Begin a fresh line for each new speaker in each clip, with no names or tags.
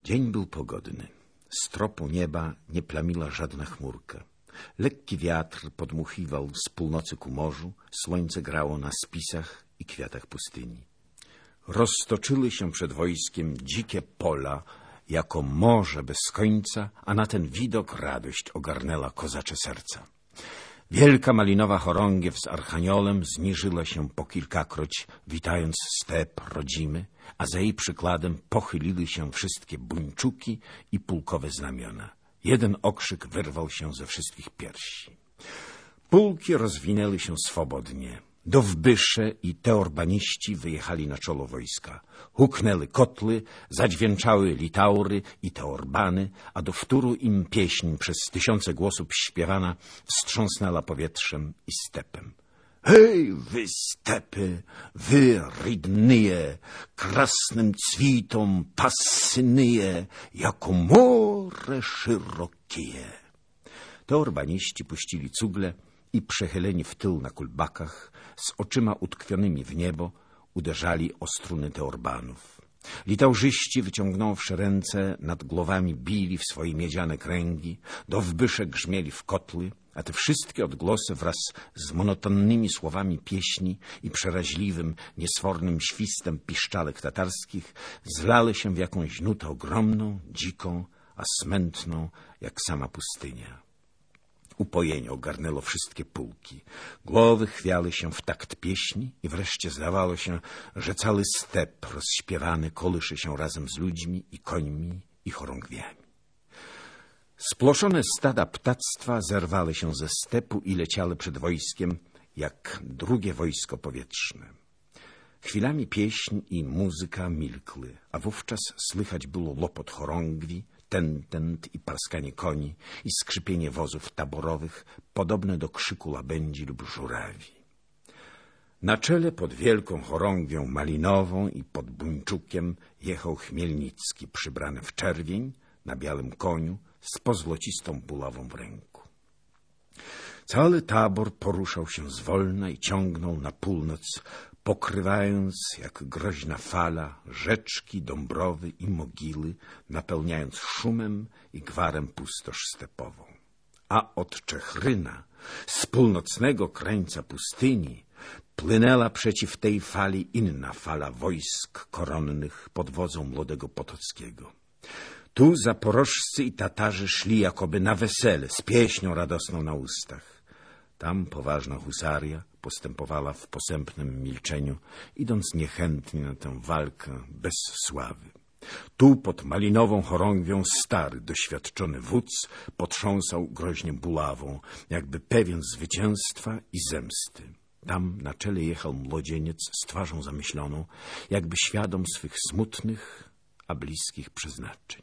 Dzień był pogodny. Z tropu nieba nie plamiła żadna chmurka. Lekki wiatr podmuchiwał z północy ku morzu, słońce grało na spisach i kwiatach pustyni. Roztoczyły się przed wojskiem dzikie pola, jako morze bez końca, a na ten widok radość ogarnęła kozacze serca. Wielka malinowa chorągiew z archaniolem zniżyła się po kilkakroć, witając step rodzimy, a za jej przykładem pochyliły się wszystkie buńczuki i pułkowe znamiona. Jeden okrzyk wyrwał się ze wszystkich piersi. Pułki rozwinęły się swobodnie. Dowbysze i teorbaniści wyjechali na czolo wojska. Huknęły kotły, zadźwięczały litaury i teorbany, a do wtóru im pieśń przez tysiące głosów śpiewana wstrząsnęła powietrzem i stepem. Hej, wy stepy, wy rydnyje, krasnym cwitom passynyje, jako more szerokie. Teorbaniści puścili cugle i przechyleni w tył na kulbakach, z oczyma utkwionymi w niebo, uderzali o struny teorbanów. Litaużyści, wyciągnąwszy ręce, nad głowami bili w swoje miedziane kręgi, dowbysze grzmieli w kotły, a te wszystkie odgłosy wraz z monotonnymi słowami pieśni i przeraźliwym, niesfornym świstem piszczalek tatarskich zlały się w jakąś nutę ogromną, dziką, a smętną, jak sama pustynia. Upojenie ogarnęło wszystkie pułki. Głowy chwiały się w takt pieśni i wreszcie zdawało się, że cały step rozśpiewany kołysze się razem z ludźmi i końmi i chorągwiami. Sploszone stada ptactwa zerwały się ze stepu i leciały przed wojskiem, jak drugie wojsko powietrzne. Chwilami pieśń i muzyka milkły, a wówczas słychać było łopot chorągwi, tentent i parskanie koni i skrzypienie wozów taborowych, podobne do krzyku łabędzi lub żurawi. Na czele pod wielką chorągwią malinową i pod buńczukiem jechał Chmielnicki, przybrany w czerwień, na białym koniu, z pozłocistą bulawą w ręku. Cały tabor poruszał się zwolna i ciągnął na północ, pokrywając jak groźna fala rzeczki, dąbrowy i mogiły, napełniając szumem i gwarem pustosz stepową. A od Czechryna, z północnego krańca pustyni, płynęła przeciw tej fali inna fala wojsk koronnych pod wodzą młodego Potockiego. Tu zaporożscy i Tatarzy szli jakoby na wesele, z pieśnią radosną na ustach. Tam poważna husaria postępowała w posępnym milczeniu, idąc niechętnie na tę walkę bez sławy. Tu pod malinową chorągwią stary, doświadczony wódz potrząsał groźnie bulawą, jakby pewien zwycięstwa i zemsty. Tam na czele jechał młodzieniec z twarzą zamyśloną, jakby świadom swych smutnych, a bliskich przeznaczeń.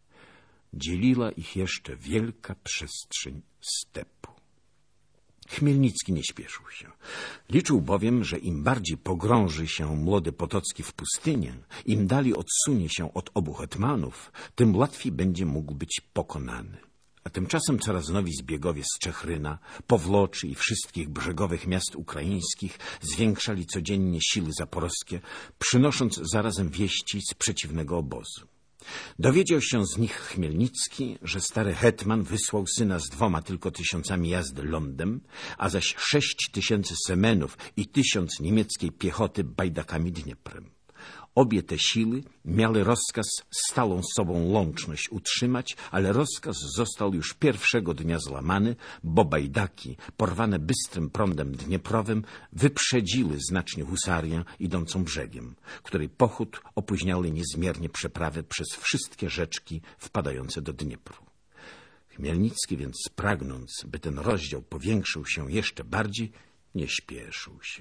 Dzieliła ich jeszcze wielka przestrzeń stepu. Chmielnicki nie śpieszył się. Liczył bowiem, że im bardziej pogrąży się młody Potocki w pustynię, im dalej odsunie się od obu hetmanów, tym łatwiej będzie mógł być pokonany. A tymczasem coraz nowi zbiegowie z Czechryna, Powłoczy i wszystkich brzegowych miast ukraińskich zwiększali codziennie siły zaporowskie, przynosząc zarazem wieści z przeciwnego obozu. Dowiedział się z nich Chmielnicki, że stary hetman wysłał syna z 2 tylko tysiącami jazdy lądem, a zaś 6000 semenów i 1000 niemieckiej piechoty bajdakami Dnieprem. Obie te siły miały rozkaz stałą z sobą łączność utrzymać, ale rozkaz został już pierwszego dnia złamany, bo bajdaki, porwane bystrym prądem dnieprowym, wyprzedziły znacznie husarię idącą brzegiem, której pochód opóźniały niezmiernie przeprawę przez wszystkie rzeczki wpadające do Dniepru. Chmielnicki więc, pragnąc, by ten rozdział powiększył się jeszcze bardziej, nie śpieszył się.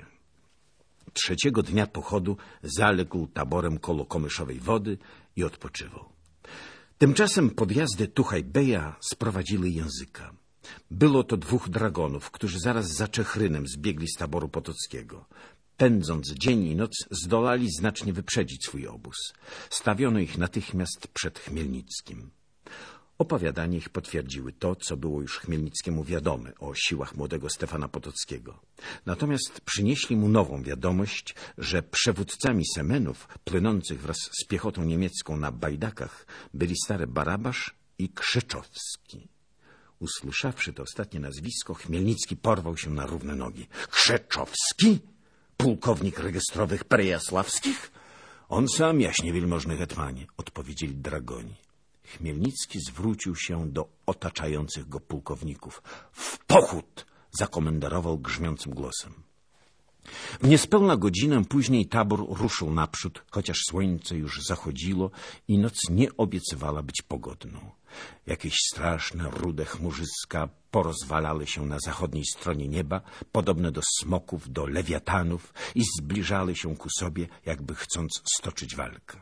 3. dnia pochodu zaległ taborem koło Komyszowej Wody i odpoczywał. Tymczasem podjazdy Tuchaj-Beja sprowadziły języka. Było to 2 dragonów, którzy zaraz za Czechrynem zbiegli z taboru potockiego. Pędząc dzień i noc, zdolali znacznie wyprzedzić swój obóz. Stawiono ich natychmiast przed Chmielnickim. Opowiadania ich potwierdziły to, co było już Chmielnickiemu wiadome o siłach młodego Stefana Potockiego. Natomiast przynieśli mu nową wiadomość, że przewódcami Semenów płynących wraz z piechotą niemiecką na bajdakach byli stary Barabasz i Krzeczowski. Usłyszawszy to ostatnie nazwisko, Chmielnicki porwał się na równe nogi. Krzeczowski? Pułkownik rejestrowych Perejasławskich? On sam, jaśnie wielmożny hetmanie, odpowiedzieli dragoni. Chmielnicki zwrócił się do otaczających go pułkowników. W pochód! Zakomenderował grzmiącym głosem. W niespełna godzinę później tabor ruszył naprzód, chociaż słońce już zachodziło i noc nie obiecywała być pogodną. Jakieś straszne, rude chmurzyska porozwalały się na zachodniej stronie nieba, podobne do smoków, do lewiatanów i zbliżały się ku sobie, jakby chcąc stoczyć walkę.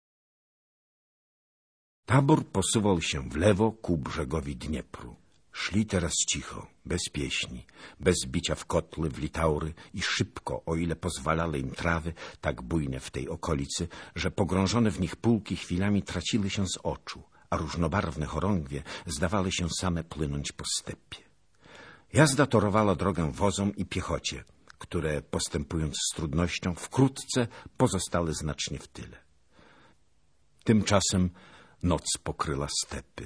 Tabor posuwał się w lewo ku brzegowi Dniepru. Szli teraz cicho, bez pieśni, bez bicia w kotle, w litaury i szybko, o ile pozwalały im trawy, tak bujne w tej okolicy, że pogrążone w nich pułki chwilami traciły się z oczu, a różnobarwne chorągwie zdawały się same płynąć po stepie. Jazda torowała drogę wozom i piechocie, które, postępując z trudnością, wkrótce pozostały znacznie w tyle. Tymczasem noc pokryła stepy.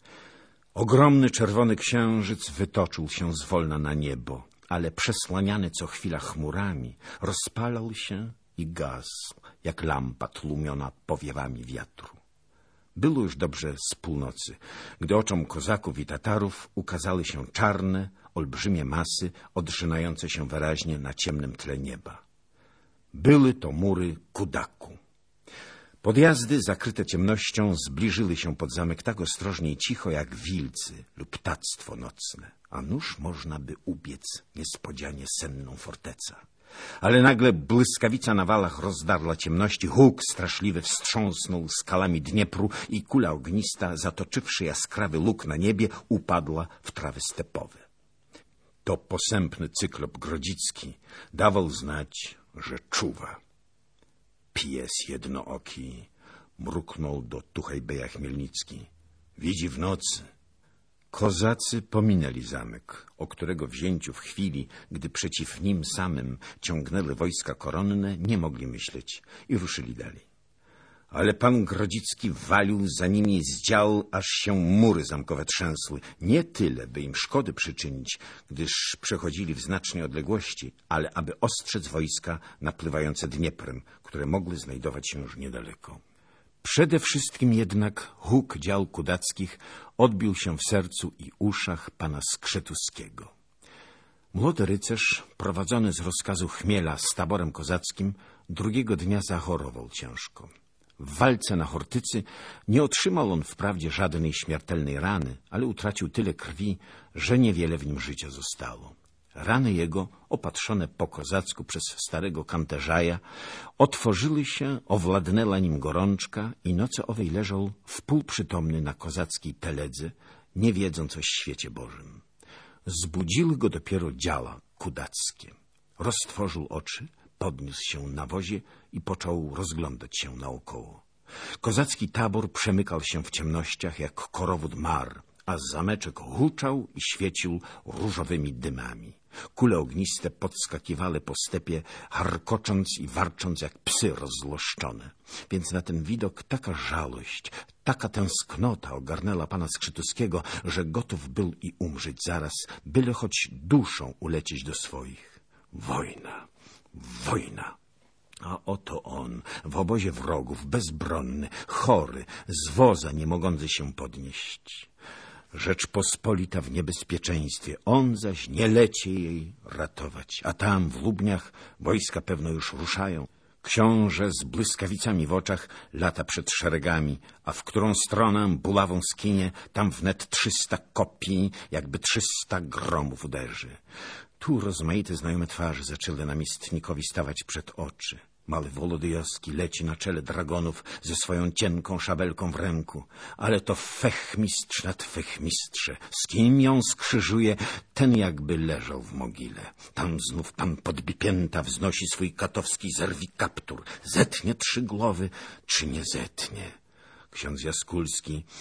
Ogromny czerwony księżyc wytoczył się zwolna na niebo, ale przesłaniany co chwila chmurami, rozpalał się i gasł, jak lampa tłumiona powiewami wiatru. Było już dobrze z północy, gdy oczom kozaków i Tatarów ukazały się czarne, olbrzymie masy odrzynające się wyraźnie na ciemnym tle nieba. Były to mury Kudaku. Podjazdy, zakryte ciemnością, zbliżyły się pod zamek tak ostrożnie i cicho, jak wilcy lub ptactwo nocne, a nuż można by ubiec niespodzianie senną fortecę. Ale nagle błyskawica na walach rozdarła ciemności, huk straszliwy wstrząsnął skalami Dniepru i kula ognista, zatoczywszy jaskrawy luk na niebie, upadła w trawy stepowe. To posępny cyklop Grodzicki dawał znać, że czuwa. Pies jednooki, mruknął do Tuchajbeja Chmielnicki. Widzi w nocy. Kozacy pominęli zamek, o którego wzięciu w chwili, gdy przeciw nim samym ciągnęły wojska koronne, nie mogli myśleć i ruszyli dalej. Ale pan Grodzicki walił za nimi z dział, aż się mury zamkowe trzęsły. Nie tyle, by im szkody przyczynić, gdyż przechodzili w znacznej odległości, ale aby ostrzec wojska napływające Dnieprem, które mogły znajdować się już niedaleko. Przede wszystkim jednak huk dział kudackich odbił się w sercu i uszach pana Skrzetuskiego. Młody rycerz, prowadzony z rozkazu Chmiela z taborem kozackim, drugiego dnia zachorował ciężko. W walce na Chortycy nie otrzymał on wprawdzie żadnej śmiertelnej rany, ale utracił tyle krwi, że niewiele w nim życia zostało. Rany jego, opatrzone po kozacku przez starego kanterzaja, otworzyły się, owładnęła nim gorączka i nocy owej leżał wpółprzytomny na kozackiej teledze, nie wiedząc o świecie Bożym. Zbudziły go dopiero działa kudackie. Roztworzył oczy, podniósł się na wozie i począł rozglądać się naokoło. Kozacki tabor przemykał się w ciemnościach jak korowód mar, a zameczek huczał i świecił różowymi dymami. Kule ogniste podskakiwały po stepie, harkocząc i warcząc jak psy rozzłoszczone. Więc na ten widok taka żałość, taka tęsknota ogarnęła pana Skrzytuskiego, że gotów był i umrzeć zaraz, byle choć duszą ulecieć do swoich. Wojna, wojna. A oto on, w obozie wrogów, bezbronny, chory, z woza nie mogący się podnieść. Rzeczpospolita w niebezpieczeństwie, on zaś nie leci jej ratować. A tam, w Lubniach, wojska pewno już ruszają. Książę z błyskawicami w oczach lata przed szeregami, a w którą stronę bulawą skinie, tam wnet 300 kopii, jakby 300 gromów uderzy. Tu rozmaite znajome twarze zaczęły namiestnikowi stawać przed oczy. Mały Wolodyjowski leci na czele dragonów ze swoją cienką szabelką w ręku. Ale to fechmistrz nad fechmistrze. Z kim ją skrzyżuje, ten jakby leżał w mogile. Tam znów pan Podbipięta wznosi swój katowski zerwi kaptur. Zetnie 3 głowy, czy nie zetnie? Ksiądz Jaskulski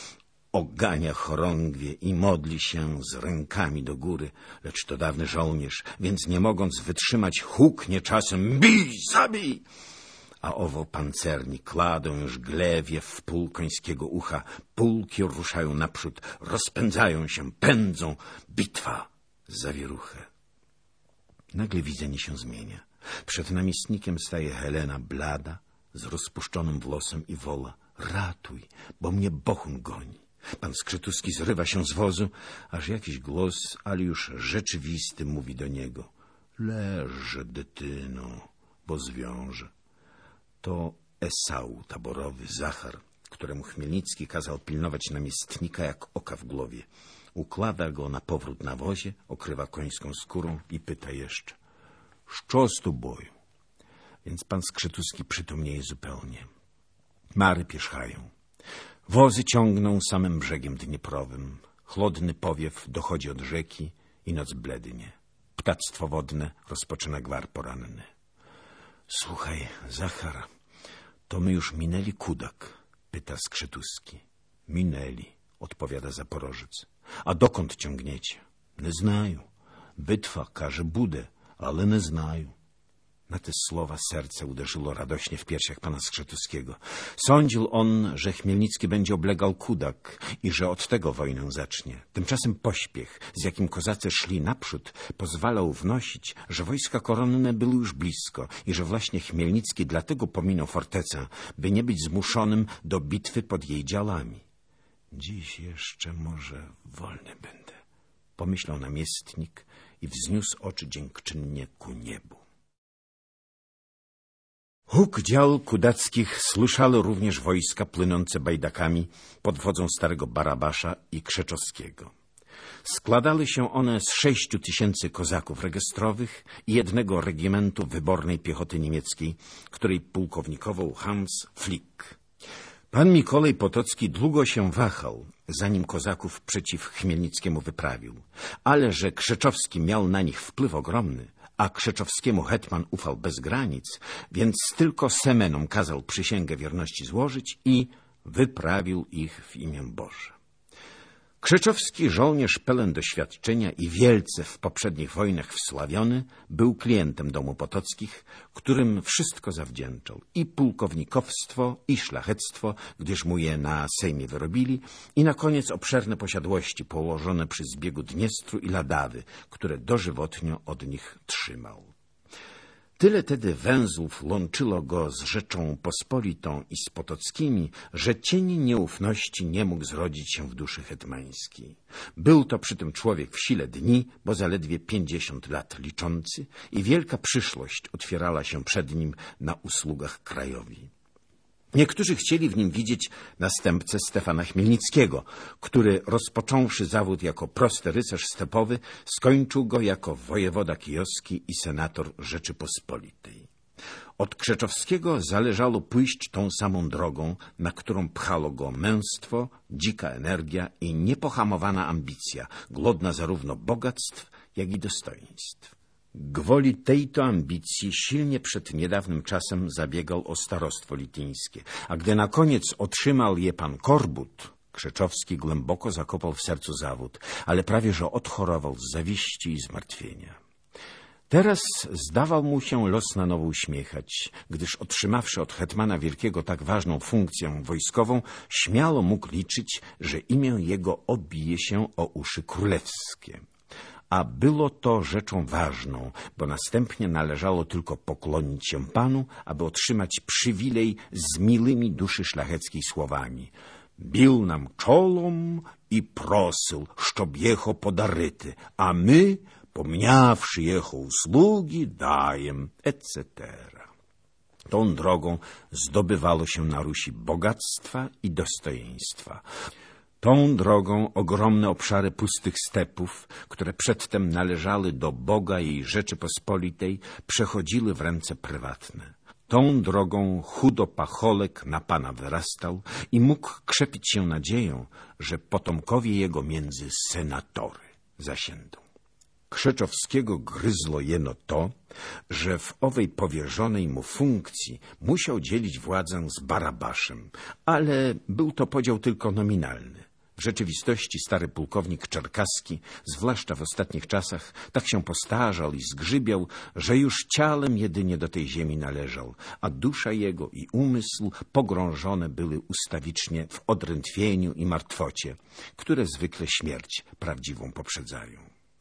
ogania chorągwie i modli się z rękami do góry, lecz to dawny żołnierz, więc nie mogąc wytrzymać, huknie czasem: bij, zabij! A owo pancerni kladą już glewie w pół końskiego ucha, pułki ruszają naprzód, rozpędzają się, pędzą, bitwa, zawieruchę. Nagle widzenie się zmienia. Przed namiestnikiem staje Helena blada, z rozpuszczonym włosem i woła: ratuj, bo mnie bohun goni. Pan Skrzytuski zrywa się z wozu, aż jakiś głos, ale już rzeczywisty, mówi do niego: leż, dytyno, bo zwiąże. To Esau taborowy, Zachar, któremu Chmielnicki kazał pilnować namiestnika jak oka w głowie. Układa go na powrót na wozie, okrywa końską skórą i pyta jeszcze: "Що z tobою?" Więc pan Skrzytuski przytomnieje zupełnie. Mary pierzchają. Wozy ciągną samym brzegiem Dnieprowym. Chłodny powiew dochodzi od rzeki i noc blednie. Ptactwo wodne rozpoczyna gwar poranny. Słuchaj, Zachar, to my już minęli Kudak? Pyta Skrzytuski. Minęli, odpowiada Zaporożec. A dokąd ciągniecie? Nie znają. Bitwa każe budę, ale nie znają. Na te słowa serce uderzyło radośnie w piersiach pana Skrzytuskiego. Sądził on, że Chmielnicki będzie oblegał Kudak i że od tego wojnę zacznie. Tymczasem pośpiech, z jakim kozacy szli naprzód, pozwalał wnosić, że wojska koronne były już blisko i że właśnie Chmielnicki dlatego pominął fortecę, by nie być zmuszonym do bitwy pod jej działami. Dziś jeszcze może wolny będę, pomyślał namiestnik i wzniósł oczy dziękczynnie ku niebu. Huk dział kudackich słyszały również wojska płynące bajdakami pod wodzą starego Barabasza i Krzeczowskiego. Składały się one z 6000 kozaków rejestrowych i 1 regimentu wybornej piechoty niemieckiej, której pułkownikował Hans Flick. Pan Mikolaj Potocki długo się wahał, zanim kozaków przeciw Chmielnickiemu wyprawił, ale że Krzeczowski miał na nich wpływ ogromny, a Krzeczowskiemu hetman ufał bez granic, więc tylko Semenom kazał przysięgę wierności złożyć i wyprawił ich w imię Boże. Krzeczowski, żołnierz pełen doświadczenia i wielce w poprzednich wojnach wsławiony, był klientem domu Potockich, którym wszystko zawdzięczał, i pułkownikowstwo, i szlachectwo, gdyż mu je na Sejmie wyrobili, i na koniec obszerne posiadłości położone przy zbiegu Dniestru i Ladawy, które dożywotnio od nich trzymał. Tyle tedy węzłów łączyło go z Rzeczą Pospolitą i z Potockimi, że cień nieufności nie mógł zrodzić się w duszy hetmańskiej. Był to przy tym człowiek w sile dni, bo zaledwie 50 lat liczący, i wielka przyszłość otwierała się przed nim na usługach krajowi. Niektórzy chcieli w nim widzieć następcę Stefana Chmielnickiego, który, rozpocząwszy zawód jako prosty rycerz stepowy, skończył go jako wojewoda kijowski i senator Rzeczypospolitej. Od Krzeczowskiego zależało pójść tą samą drogą, na którą pchało go męstwo, dzika energia i niepohamowana ambicja, głodna zarówno bogactw, jak i dostojeństw. Gwoli tejto ambicji silnie przed niedawnym czasem zabiegał o starostwo lityńskie, a gdy na koniec otrzymał je pan Korbut, Krzeczowski głęboko zakopał w sercu zawód, ale prawie że odchorował z zawiści i zmartwienia. Teraz zdawał mu się los na nowo uśmiechać, gdyż otrzymawszy od hetmana wielkiego tak ważną funkcję wojskową, śmiało mógł liczyć, że imię jego obije się o uszy królewskie. A było to rzeczą ważną, bo następnie należało tylko pokłonić się panu, aby otrzymać przywilej z miłymi duszy szlacheckiej słowami. Bił nam czołom i prosył, щоб jechał podaryty, a my, pomniawszy jeho usługi, dajem, etc. Tą drogą zdobywało się na Rusi bogactwa i dostojeństwa. Tą drogą ogromne obszary pustych stepów, które przedtem należały do Boga i Rzeczypospolitej, przechodziły w ręce prywatne. Tą drogą chudopacholek na pana wyrastał i mógł krzepić się nadzieją, że potomkowie jego między senatory zasiędą. Krzeczowskiego gryzło jeno to, że w owej powierzonej mu funkcji musiał dzielić władzę z Barabaszem, ale był to podział tylko nominalny. W rzeczywistości stary pułkownik Czerkaski, zwłaszcza w ostatnich czasach, tak się postarzał i zgrzybiał, że już ciałem jedynie do tej ziemi należał, a dusza jego i umysł pogrążone były ustawicznie w odrętwieniu i martwocie, które zwykle śmierć prawdziwą poprzedzają.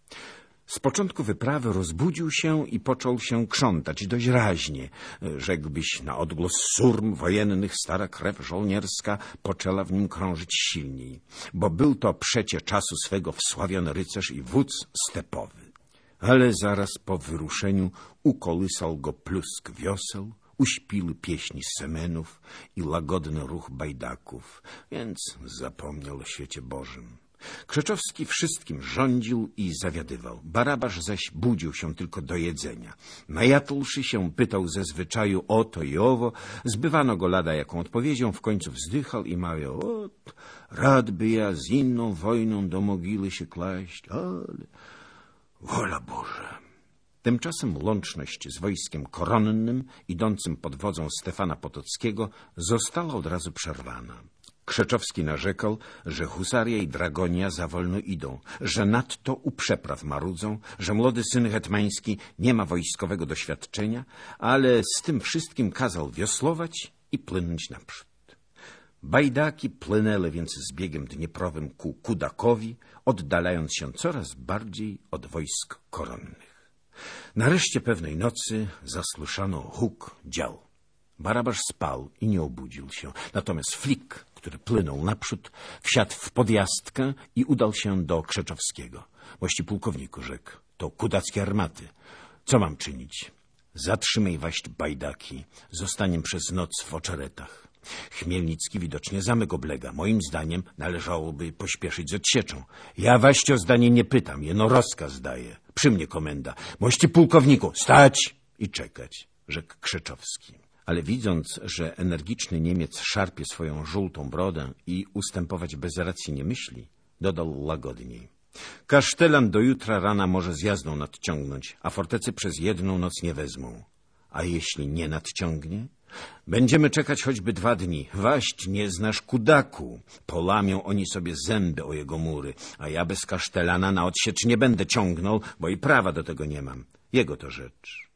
Z początku wyprawy rozbudził się i począł się krzątać dość raźnie. Rzekłbyś, na odgłos surm wojennych stara krew żołnierska poczęła w nim krążyć silniej, bo był to przecie czasu swego wsławiony rycerz i wódz stepowy. Ale zaraz po wyruszeniu ukołysał go plusk wioseł, uśpiły pieśni semenów i łagodny ruch bajdaków, więc zapomniał o świecie Bożym. Krzeczowski wszystkim rządził i zawiadywał. Barabasz zaś budził się tylko do jedzenia. Najadłszy się, pytał ze zwyczaju o to i owo, zbywano go lada jaką odpowiedzią, w końcu wzdychał i mawiał: ot, rad by ja z inną wojną do mogiły się klaść, ale wola Boża. Tymczasem łączność z wojskiem koronnym, idącym pod wodzą Stefana Potockiego, została od razu przerwana. Krzeczowski narzekał, że husaria i dragonia za wolno idą, że nadto u przepraw marudzą, że młody syn hetmański nie ma wojskowego doświadczenia, ale z tym wszystkim kazał wiosłować i płynąć naprzód. Bajdaki płynęły więc z biegiem dnieprowym ku Kudakowi, oddalając się coraz bardziej od wojsk koronnych. Nareszcie pewnej nocy zasłyszano huk dział. Barabasz spał i nie obudził się, natomiast Flik, który plynął naprzód, wsiadł w podjazdkę i udał się do Krzeczowskiego. Mości pułkowniku, rzekł, to kudackie armaty. Co mam czynić? Zatrzymaj waść bajdaki, zostaniem przez noc w oczeretach. Chmielnicki widocznie zamek oblega. Moim zdaniem należałoby pośpieszyć z odsieczą. Ja waść o zdanie nie pytam, jeno rozkaz daję. Przy mnie komenda. Mości pułkowniku, stać i czekać, rzekł Krzeczowski. Ale widząc, że energiczny Niemiec szarpie swoją żółtą brodę i ustępować bez racji nie myśli, dodał łagodniej. Kasztelan do jutra rana może z jazdą nadciągnąć, a fortecy przez jedną noc nie wezmą. A jeśli nie nadciągnie? Będziemy czekać choćby 2 dni. Waść nie znasz Kudaku. Polamią oni sobie zęby o jego mury, a ja bez kasztelana na odsiecz nie będę ciągnął, bo i prawa do tego nie mam. Jego to rzecz.